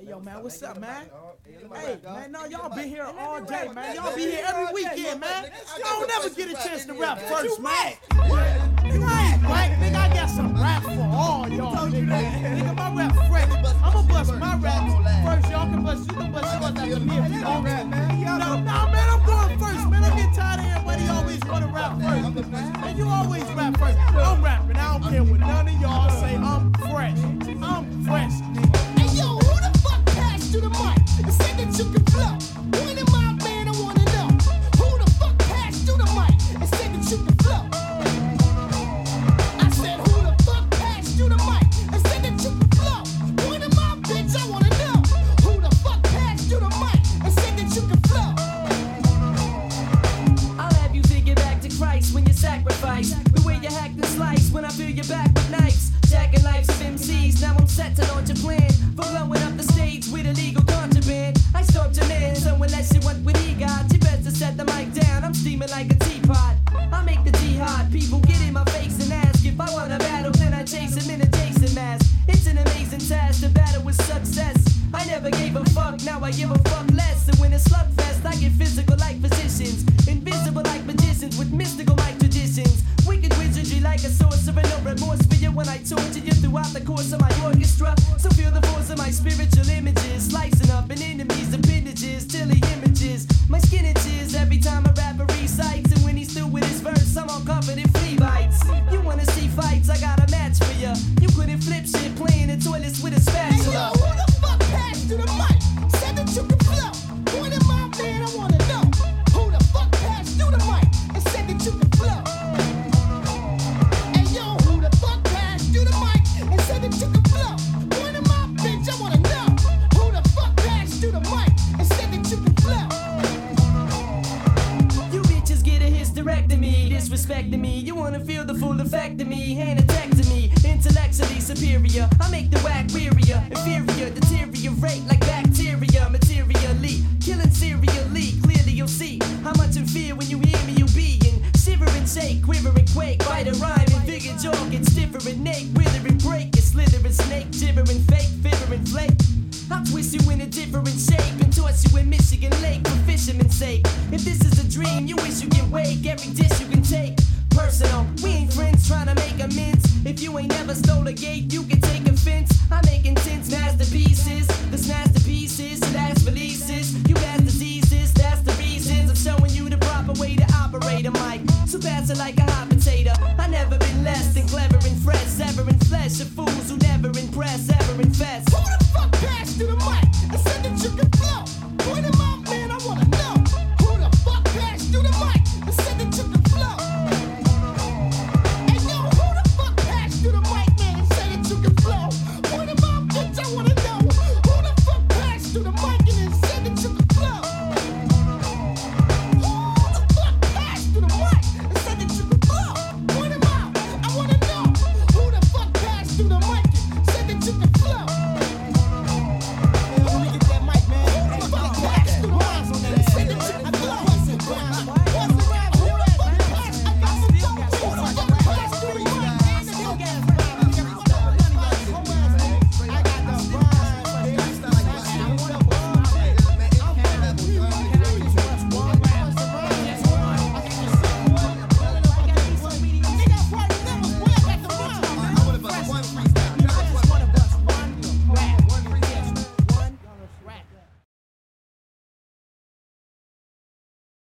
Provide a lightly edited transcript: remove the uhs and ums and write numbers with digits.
Hey, yo, man, what's up, man? Hey, man, no, y'all been here all day, man. Y'all be here every weekend, man. Y'all don't never get a chance to rap first, man. Nigga, I ain't right. Nigga, I got some rap for all y'all, nigga. Nigga, my rap fresh. I'ma bust my rap first. Y'all can bust, you can bust yours after me if you want. No, man, I'm going first, man. I'm getting tired of everybody always wanna rap first. Man, you always rap first. I'm rapping. I don't care what none of y'all say. I'm fresh. I'm fresh. Hey, yo, who the fuck passed you the mic and said that you can flow? When in my band, I wanna know. Who the fuck passed you the mic and said that you can flow? I said, who the fuck passed you the mic and said that you can flow? When in my bitch, I wanna know. Who the fuck passed you the mic and said that you can flow? I'll have you dig it back to Christ when you sacrifice. The way you hack and slice when I fill your back with knives. Jacking lives of MCs, now I'm set to launch a plan for blowing up the stage with illegal contraband. I stopped your man, so unless you want what he got, you best to set the mic down. I'm steaming like a teapot. I make the jihad, people get in my face and ask if I want a battle, then I chase him in a Jason mask. It's an amazing task to battle with success. I never gave a fuck, now I give a fuck less. And when it's slugfest, I get physical like physicians, invisible like magicians with mystical like traditions. Wicked wizardry like a sorcerer, no remorse for you when I torture you throughout the course of my orchestra. So feel the force of my spiritual images, slicing up an enemy's appendages till he images my skin itches every time a rapper recites. And when he's through with his verse, I'm all covered in flea bites. You wanna see fights? I got a match for ya. You couldn't flip shit playing in toilets with a Hey, yo, spatula. who the fuck passed you the mic? Said that you can flow. When in my band, I wanna know. Who the fuck passed you the mic and said that you can flow? Hey, yo, who the fuck passed you the mic and said that you can flow? When in my bitch, I wanna know. Who the fuck passed you the mic and said that you can flow? You bitches get a hysterectomy, disrespecting me. You wanna feel the full effect of me, hand attack to me. Intellectually superior, I make the whack wearier. Inferior, deteriorate like bacteria. Materially, killing serially. Clearly you'll see how much in fear when you hear me. You'll be in shiver and shake, quiver and quake. Bite a rhyme and figure jaw gets stiffer and naked. Wither and break, you slither and snake. Gibber and fake, fiver and flake. I'll twist you in a different shape and toss you in Michigan Lake for fisherman's sake. If this is a dream, you wish you can wake. Every dish you can take personal. We ain't friends trying to make amends. If you ain't never stole a gate, you can take offense. I make intense masterpieces.